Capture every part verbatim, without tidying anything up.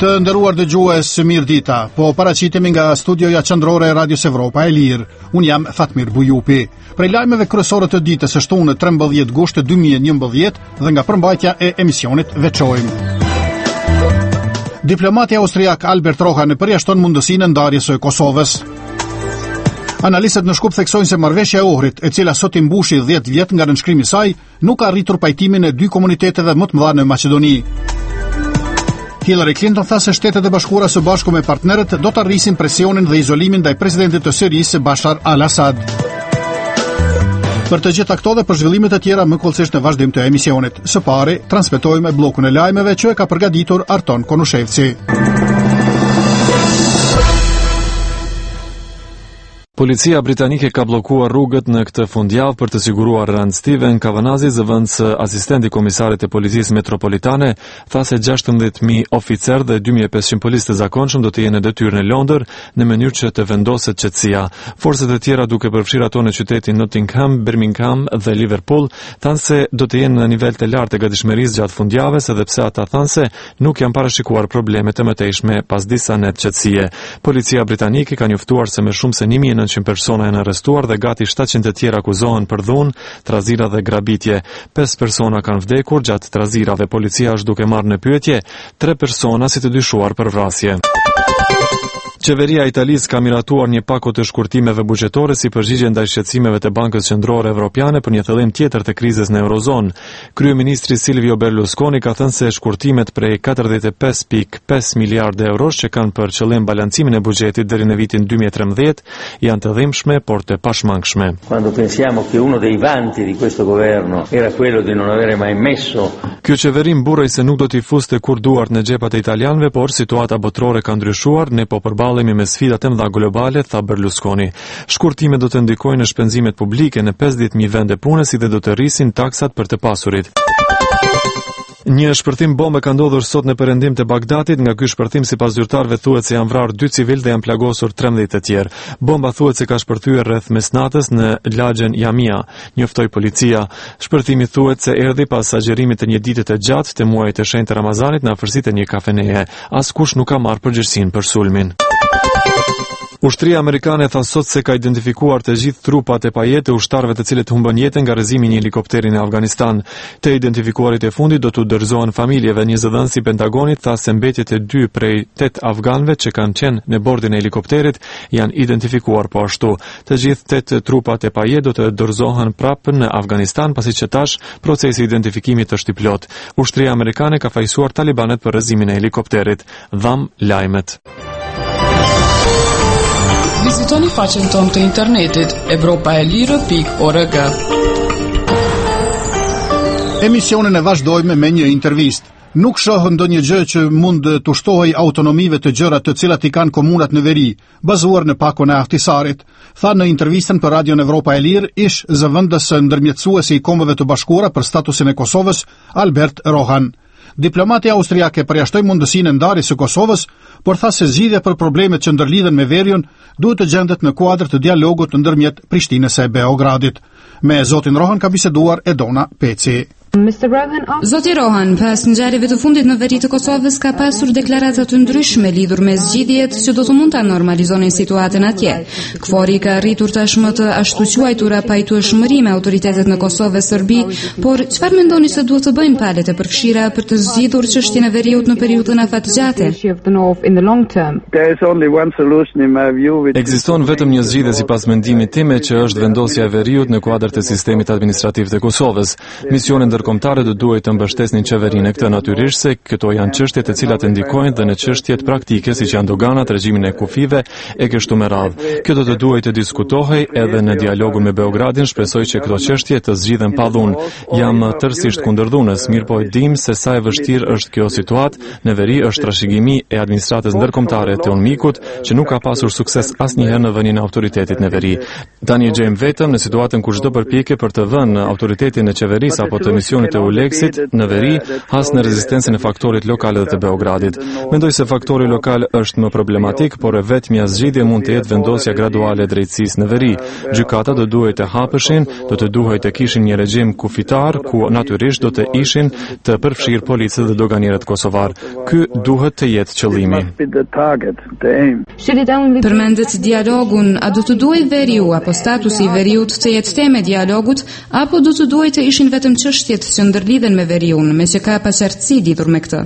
Të nderuar dëgjues, mirë dita. Po paraqitemi nga studioja qendrore e Radios Evropa e Lirë. Un jam Fatmir Bujupi. Prej lajmeve kryesore të ditës së shtunë trembëdhjetë gusht dy mijë e njëmbëdhjetë dhe nga përmbajtja e emisionit veçojmë. Diplomati austriak Albert Rohan përjashton mundësinë e ndarjes së Kosovës. Analistët në Shkup theksojnë se marrëveshja e Ohrit, e cila sot i mbushi dhjetë vjet nga nënshkrimi i saj, nuk ka arritur pajtimin e dy komuniteteve më të mëdha në Maqedoni. Hillary Clinton tha se Shtetet e Bashkuara së Bashku me partnerët do të arrisin presionin dhe izolimin ndaj presidentit të Sirisë Bashar al-Assad. Për të gjitha këto dhe për zhvillimet e tjera më kollësisht në vazhdim të emisionit. Së pari, transmetojmë bllokun e lajmeve që e ka përgatitur Arton Konushevci. Policia britanike ka bllokuar rrugët në këtë fundjavë për të siguruar rënd Steven Kavanazi, zëvendës asistenti komisarit të policisë metropolitane, tha se gjashtëdhjetë mijë oficer dhe dy mijë e pesëqind policë të zakonshëm do të jenë në detyrë në Londër në mënyrë që të vendoset qetësia. Forcat e tjera, duke përfshirë ato në qytetin Nottingham, Birmingham dhe Liverpool, thanë se do të jenë në nivel të lartë të gatishmërisë gjatë fundjavës, edhe pse ata thanë se nuk janë parashikuar probleme të mëtejshme pas disa net qetësie. Policia britanike ka njoftuar se më shumë se një mijë e nëntëqind persona janë arrestuar dhe gati shtatëqind të tjerë akuzohen për dhunë, trazira dhe grabitje. pesë persona kanë vdekur gjatë trazirave. Policia është duke marrë në pyetje tre persona si të dyshuar për vrasje. Qeveria e Italisë ka miratuar një paketë të shkurtimeve buxhetore si përgjigje ndaj shqetësimeve të Bankës Qendrore Evropiane për një thellim tjetër të krizës në Eurozonë. Kryeministri Silvio Berlusconi ka thënë se shkurtimet prej katërdhjetë e pesë pikë pesë miliardë eurosh që kanë për qëllim balancimin e buxhetit deri në vitin dy mijë e trembëdhjetë janë të dhimbshme por të pashmangshme. Quando pensiamo che uno dei vanti di questo governo era quello di non avere mai messo. Kjo qeveri mburrej se nuk do t'i fuste kur duart në xhepat e italianëve, por situata botërore ka ndryshuar, ne po përballemi me sfidat e mëdha globale, tha Berlusconi. Shkurtimet do të ndikojnë në shpenzimet publike në pesëdhjetë mijë vende pune, si dhe do të rrisin taksat për të pasurit. Një shpërthim bombe ka ndodhur sot në perëndim të Bagdadit. Nga ky shpërthim, sipas zyrtarëve, thuhet se janë vrarë dy civil dhe janë plagosur trembëdhjetë të tjerë. Bomba thuhet se ka shpërthyer rreth mesnatës në lagjen Jamia, njoftoi policia. Shpërthimi thuhet se erdhi pas agjerimit të një dite të gjatë të muajit të shenjtë të Ramazanit në afërsitë e një kafeneje. Askush nuk ka marrë përgjegjësinë për sulmin. Ushtria amerikane tha sot se ka identifikuar të gjithë trupat e pajet të ushtarëve të cilët humbën jetën nga rrëzimi i një helikopteri në Afganistan. Të identifikuarit e fundit do të dorëzohen familjeve. Një zëdhënës i Pentagonit tha se mbetjet e dy prej tetë afganëve që kanë qenë në bordin e helikopterit janë identifikuar po ashtu. Të gjithë tetë trupat e pajet do të dorëzohen prapë në Afganistan, pasi që tash procesi i identifikimit është i plot. Ushtria amerikane ka fajsuar talibanet për rrëzimin e helikopterit. Dham lajmet. Vizitoni faqen tonë të internetit evropaelire pikë org. Emisionin e vazhdojmë me një intervistë. Nuk shoh ndonjë gjë që mund të ushtohej autonomive të gjëra të cilat i kanë komunat në veri, bazuar në pakon e Ahtisarit, tha në intervistën për Radion Evropa e Lirë ish zëvendës ndërmjetësuesi i Kombeve të Bashkuara për statusin e Kosovës, Albert Rohan. Diplomati austriak e përjashtoi mundësinë e ndarjes së Kosovës, por tha se zgjidhja për problemet që ndërlidhen me veriun duhet të gjendet në kuadër të dialogut ndërmjet Prishtinës e Beogradit. Me zotin Rohan ka biseduar Edona Peci. Zoti Rohan, pas ngjarjeve të fundit në veri të Kosovës, ka pasur deklarata të ndryshme lidhur me zgjidhjet që do të mund ta normalizonin situatën atje. Kfori ka arritur tashmë të ashtu quajtura pajtueshmëri me autoritetet në Kosovë e Serbi, por çfarë mendoni se duhet të bëjnë palët e përfshira për të zgjidhur çështjen e veriut në periudhën afatgjate? Ekziston vetëm një zgjidhje sipas mendimit tim, që është vendosja e veriut në kuadër të sistemit administrativ të Kosovës. Misionet ndërkombëtare do duhet të mbështesnin qeverinë këtë, natyrisht se këto janë çështje të cilat ndikojnë dhe në çështjet praktike siç janë doganat, regjimin e kufive e kështu me radhë. Kjo do të duhet të diskutohej edhe në dialogun me Beogradin. Shpresoj që këto çështje të zgjidhen pa dhunë. Jam tërësisht kundërdhunës, mirë po e dim se sa e vështirë është kjo situatë. Në veri është trashëgimi e administratës ndërkombëtare të UNMIK-ut që nuk ka pasur sukses asnjëherë në vënien e autoritetit në veri. Tani gjejmë vetëm në situatën ku çdo përpjekje për të vënë autoritetin e qeverisë apo të emisionit e Uleksit në veri, has në rezistencën e faktorit lokal dhe të Beogradit. Mendoj se faktori lokal është më problematik, por e vetmja zgjidhje mund të jetë vendosja graduale e drejtësisë në veri. Gjykata do duhet të hapeshin, do të duhet të kishin një regjim kufitar, ku natyrisht do të ishin të përfshirë policët dhe doganierët kosovar. Ky duhet të jetë qëllimi. Përmendet dialogun, a do të duhet veriu apo statusi i veriut të jetë temë e dialogut, apo do të duhet të ishin vetëm çështjet që ndërlidhen me veriun, me që ka paqartësi lidhur me këtë?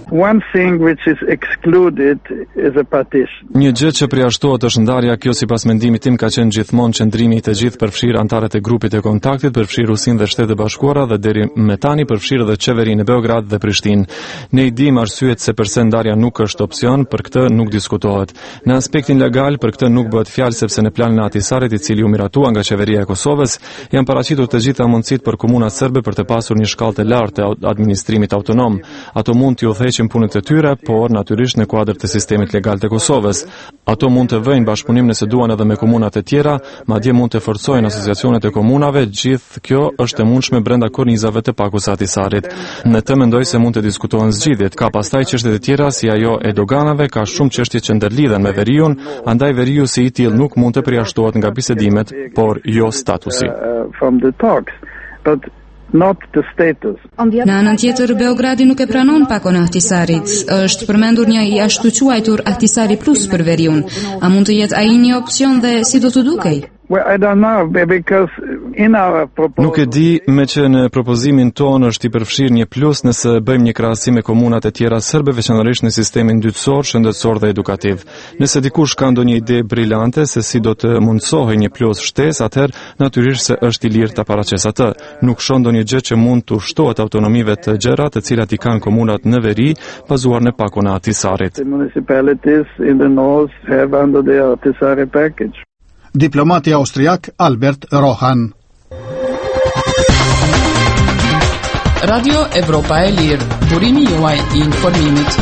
Një gjë që përjashtohet është ndarja, kjo sipas mendimit tim ka qenë gjithmonë qëndrimi i të gjithë përfshirë antarët e grupit e kontaktit, përfshirë Rusinë dhe Shtetet e Bashkuara dhe deri me tani përfshirë edhe qeverinë e Beograd dhe Prishtinë. Ne i dim arsyet se përse ndarja nuk është opsion, për këtë nuk diskutohet. Në aspektin legal, për këtë nuk bëhet fjalë sepse në planin e Ahtisarit, i cili u miratua nga qeveria e Kosovës, janë paraqitur të gjitha mundësitë për komunat serbe për të pasur një shkallë të lartë të administrimit autonom. Ato mund të udhëheqin punët e tyre, por natyrisht në kuadër të sistemit legal të Kosovës. Ato mund të vëjnë bashkëpunim nëse duan edhe me komunat e tjera, madje mund të forcojnë asociacionet e komunave, gjithë kjo është e mundshme brenda kornizave të pakus Ahtisarit. Në të mendoj se mund të diskutohen zgjidhjet. Ka pastaj çështjet e tjera si ajo e doganave, ka shumë çështje që ndërlidhen me veriun, andaj veriu si i tillë nuk mund të përjashtohet nga bisedimet, por jo statusi. Not the status. Në anën tjetër, Beogradi nuk e pranon pakon e Ahtisarit. Është përmendur një i ashtu quajtur Ahtisari Plus për veriun. A mund të jetë ai një opsion dhe si do të dukej? Well, I don't know, because in our proposal... Nuk e di, me që në propozimin tonë është i përfshirë një plus nëse bëjmë një krahasim me komunat e tjera serbe, veçanërisht në sistemin dytësor, shëndetësor dhe edukativ. Nëse dikush ka ndonjë ide brillante se si do të mundsohej një plus shtesë, atëherë natyrisht se është i lirë ta paraqesë atë. Nuk shoh ndonjë gjë që mund të ushtohet autonomive të gjera, të cilat i kanë komunat në veri, bazuar në pakun e Ahtisarit. The municipalities in the north have under the Ahtisaari package. Diplomati austriak Albert Rohan. Radio Evropa e Lirë, burimi juaj i informimit.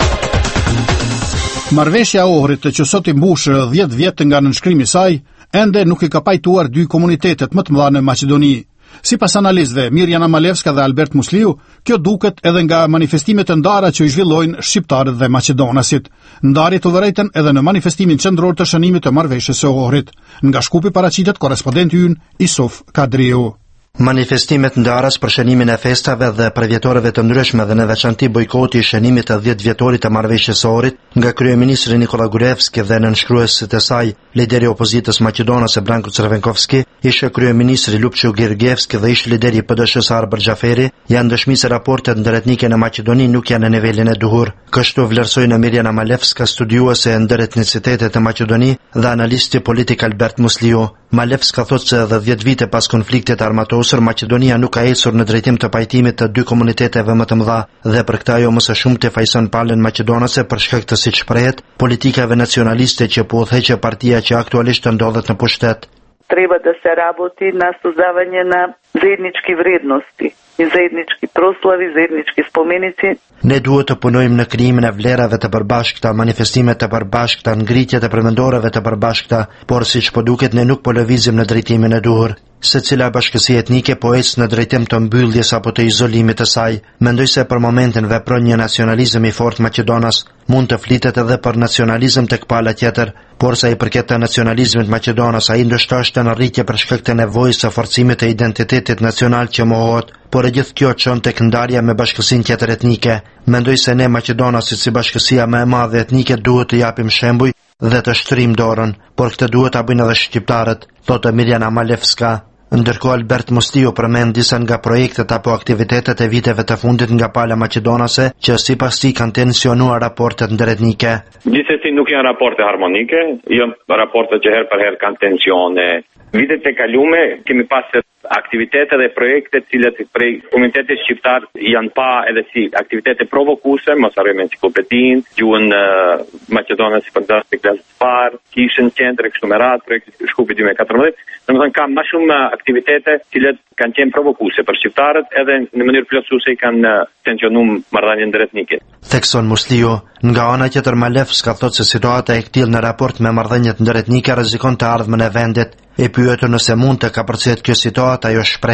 Marrëveshja e Ohrit që sot i mbush dhjetë vjet nga nënshkrimi i saj, ende nuk i ka pajtuar dy komunitetet më të mëdha në Maqedoni. Sipas analistëve Mirjana Malevska dhe Albert Musliu, kjo duket edhe nga manifestimet e ndara që i zhvillojnë shqiptarët dhe maqedonasit. Ndarjet u vërejtën edhe në manifestimin qendror të shënimit të marrëveshjes së Ohrit. Nga Shkupi paraqitet korrespondenti ynë Isuf Kadriu. Manifestimet ndaras për shënimin e festave dhe për vjetoreve të ndryshme dhe në veçanti bojkoti i shënimit të dhjetë vjetorit të marrëveshjes së Ohrit nga kryeministri Nikola Gruevski dhe nënshkruesit e saj, lideri i opozitës maqedonase Branko Crvenkovski, ish kryeministri Lupçu Gergievski dhe ish lideri i P D S-së Arber Xhaferi, janë dëshmi se raportet ndërretnike në Maqedoni nuk janë në nivelin e duhur. Kështu vlerësoi në Mirjana Malevska, studiuese e ndëretnicitetit të Maqedoni dhe analisti politik Albert Musliu. Malevska thotë se edhe dhjetë vite pas konfliktit armatosur, Maqedonia nuk ka ecur në drejtim të pajtimit të dy komuniteteve më të mëdha dhe për këtë ajo më së shumti fajson palën maqedonase për shkak të, siç shprehet, politikave nacionaliste që po udhëheqë partia që aktualisht ndodhet në pushtet. Treba da se работи на создавање на заеднички вредности и заеднички прослави, заеднички spomenicи. Ne duhet të punojmë në krijimin e vlerave të përbashkëta, manifestimet të përbashkëta, ngritjet e përmendoreve të përbashkëta, por siç po duket ne nuk po lëvizim në drejtimin e duhur. Secila bashkësi etnike po ecë në drejtim të mbylljes apo të izolimit të saj. Mendoj se për momentin vepron një nacionalizëm i fortë Maqedonas. Mund të flitet edhe për nacionalizëm tek pala tjetër, por sa i përket të nacionalizmit Maqedonas, ai ndoshta është në rritje për shkak të nevojës së forcimit të identitetit nacional që mohohet, por e gjithë kjo çon tek ndarja me bashkësinë tjetër etnike. Mendoj se ne Maqedonasit si bashkësia më e madhe etnike duhet të japim shembuj dhe të shtrim dorën, por këtë duhet ta bëjnë edhe shqiptarët, thotë Mirjana Malevska. Ndërkohë Albert Musliu përmend disa nga projektet apo aktivitetet e viteve të fundit nga pala maqedonase që sipas tij kanë tensionuar raportet ndëretnike. Gjithsesi nuk janë raporte harmonike, janë raporte që her për her kanë tensione. Vitet e kalume kemi pasur aktivitete dhe projekte të cilat prej komunitetit shqiptar janë pa edhe si aktivitete provokuese, mos harrojmë enciklopedinë, gjuhën uh, maqedonase për dasmë të klasës së parë, kishën qendër kështu me radhë, projekti Shkupi dy mijë e katërmbëdhjetë, domethënë ka më shumë aktivitete të cilat kanë qenë provokuese për shqiptarët edhe në mënyrë plotësuese kanë tensionuar marrëdhënien ndërretnike. Thekson Musliu, nga ana tjetër Malevska thotë se situata e këtillë në raport me marrëdhëniet ndërretnike rrezikon të ardhmen e vendit. E pyetur nëse mund të kapërcet kjo situatë, ajo shprehet.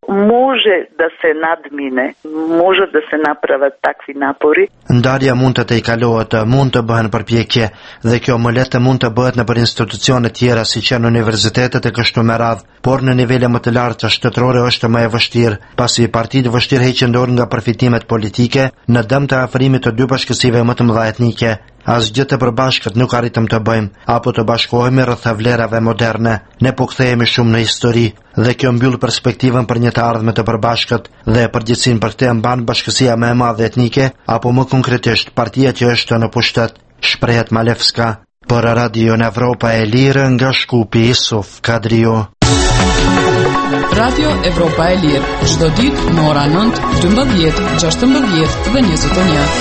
Може да се надмине, може да се направят такви напори. Ndarja mund të tejkalohet, mund të bëhen përpjekje dhe kjo më lehtë mund të bëhet në për institucione tjera si që në universitetet e kështu me radhë, por në nivele më të larta shtetërore është më e vështirë, pasi partitë vështirë heqen dorë nga përfitimet politike në dëm të afrimit të dy bashkësive më të mëdha etnike. Asgjë të përbashkët nuk arritëm të bëjmë, apo të bashkohemi rreth vlerave moderne. Ne po kthehemi shumë në histori dhe kjo mbyll perspektivën për një të ardhme të përbashkët dhe përgjithësinë për këtë e mban bashkësia më e madhe etnike, apo më konkretisht partia që është në pushtet, shprehet Malevska. Për Radio në Evropa e Lirë nga Shkupi Isuf Kadrio. Radio Evropa e Lirë, çdo ditë në ora nëntë, dymbëdhjetë, gjashtëmbëdhjetë dhe njëzet e një.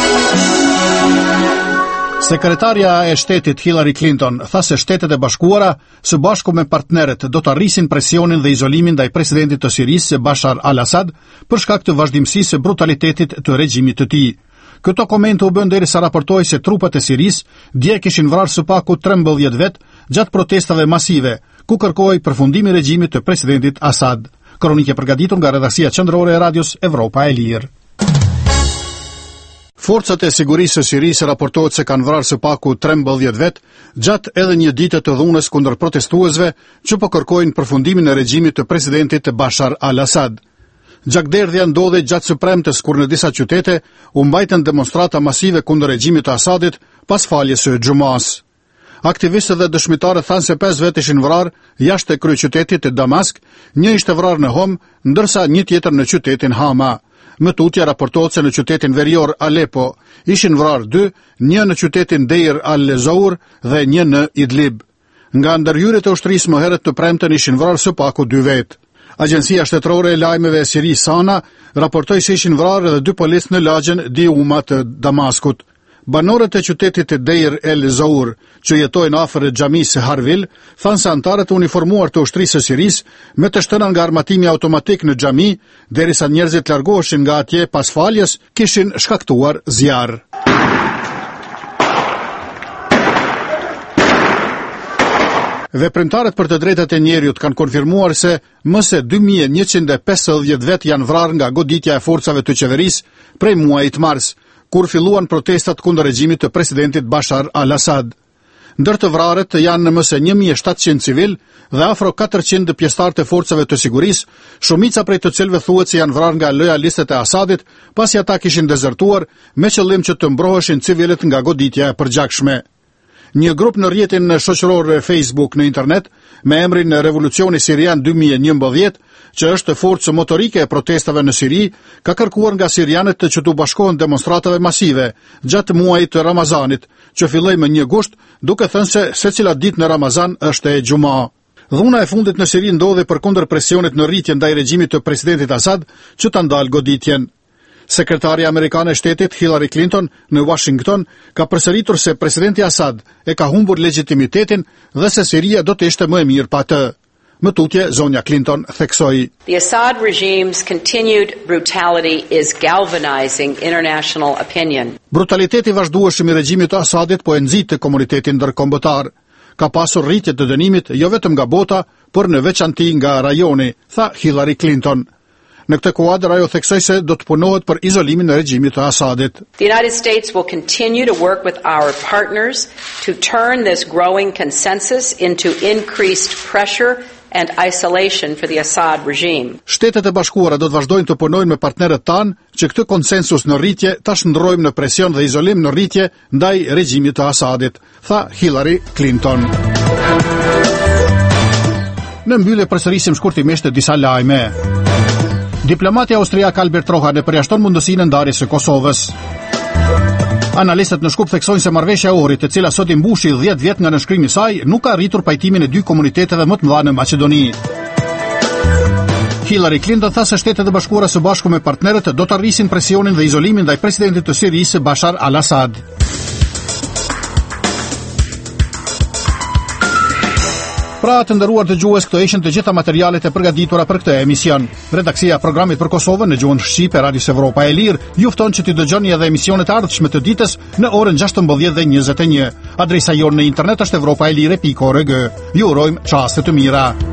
Sekretarja e shtetit Hillary Clinton tha se Shtetet e Bashkuara së bashku me partnerët do të rrisin presionin dhe izolimin ndaj presidentit të Sirisë Bashar al-Assad për shkak të vazhdimësisë së brutalitetit të regjimit të tij. Këto komente u bën derisa raportoi se trupat e Sirisë dje kishin vrarë së paku trembëdhjetë vet gjatë protestave masive, ku kërkoi përfundimin e regjimit të presidentit Assad. Kronikë e përgatitur nga redaksia qendrore e Radios Evropa e Lirë. Forcat e sigurisë së Sirisë raportohet se kanë vrarë së paku trembëdhjetë vet gjatë edhe një dite të dhunës kundër protestuesve që po kërkojnë përfundimin e regjimit të presidentit Bashar al-Assad. Gjakderdhja ndodhi gjatë së premtes kur në disa qytete u mbajtën demonstrata masive kundër regjimit të Assadit pas faljes së xumas. Aktivistët dhe dëshmitarët thanë se pesë vet ishin vrarë jashtë e kryeqytetit të Damask, një ishte vrarë në Hom, ndërsa një tjetër në qytetin Hama. Më tutje raportohet se në qytetin verior Aleppo ishin vrarë dy, një në qytetin Deir al-Zour dhe një në Idlib. Nga ndërhyrjet e ushtrisë më herët të premten ishin vrarë së paku dy vetë. Agjencia shtetërore e lajmeve e Sirisë Sana raportoi se ishin vrarë edhe dy policë në lagjen Diuma të Damaskut. Banorët e qytetit të Deir el-Zour, që jetojnë afër xhamisë Harvil, thanë se anëtarët e uniformuar të ushtrisë së Sirisë me të shtëna nga armatimi automatik në xhami, derisa njerëzit largoheshin nga atje pas faljes, kishin shkaktuar zjarr. Veprimtarët për të drejtat e njerëzit kanë konfirmuar se më së dy mijë e njëqind e pesëdhjetë vet janë vrarë nga goditja e forcave të qeverisë prej muajit mars, kur filluan protestat kundër regjimit të presidentit Bashar al-Assad. Ndër të vrarët janë më së një mijë e shtatëqind civil dhe afro katërqind pjesëtar të forcave të sigurisë, shumica prej të cilëve thuhet se janë vrarë nga lojalistët e Assadit, pasi ata kishin dezertuar me qëllim që të mbroheshin civilët nga goditja e përgjakshme. Një grup në rrjetin shoqëror Facebook në internet me emrin Revolucioni Sirian dy mijë e njëmbëdhjetë, që është forcë motorike e protestave në Siri, ka kërkuar nga sirianët që të bashkohen demonstratave masive gjatë muajit të Ramazanit, që filloi më një gusht, duke thënë se secila ditë në Ramazan është e xuma. Dhuna e fundit në Siri ndodhi përkundër presionit në rritje ndaj regjimit të presidentit Assad që ta ndalë goditjen. Sekretarja amerikane e shtetit Hillary Clinton në Washington ka përsëritur se presidenti Assad e ka humbur legitimitetin dhe se Siria do të ishte më e mirë pa të. Më tutje, zonja Clinton theksoi. The Assad regime's continued brutality is galvanizing international opinion. Brutaliteti vazhdueshëm i regjimit të Assadit po e nxit komunitetin ndërkombëtar. Ka pasur rritje të dënimit jo vetëm nga bota, por në veçanti nga rajoni, tha Hillary Clinton. Në këtë kuadër ajo theksoi se do të punohet për izolimin e regjimit të Assadit. The United States will continue to work with our partners to turn this growing consensus into increased pressure and isolation for the Assad regime. Shtetet e Bashkuara do të vazhdojnë të punojnë me partnerët tanë që këtë konsensus në rritje ta shndrojmë në presion dhe izolim në rritje ndaj regjimit të Assadit, tha Hillary Clinton. Në mbyllje përsërisim shkurtimisht disa lajme. Diplomati austriak Albert Rohan e përjashton mundësinë e ndarjes së Kosovës. Analistët në Shkup theksojnë se marrëveshja e Ohrit, e cila sot i mbushi dhjetë vjet nga nënshkrimi i saj, nuk ka arritur pajtimin e dy komuniteteve më të mëdha në Maqedoni. Hillary Clinton tha se Shtetet e Bashkuara së bashku me partnerët do të rrisin presionin dhe izolimin ndaj presidentit të Sirisë Bashar al-Assad. Pra të nderuar dëgjues, këto ishin të gjitha materialet e përgatitura për këtë emision. Redaksia e programit për Kosovën në gjuhën shqipe Radios Evropa e Lirë ju fton që t'i dëgjoni edhe emisionet e ardhshme të ditës në orën gjashtëmbëdhjetë dhe njëzet e një. Adresa jonë në internet është evropaelire pikë org. Ju urojmë çaste të mira.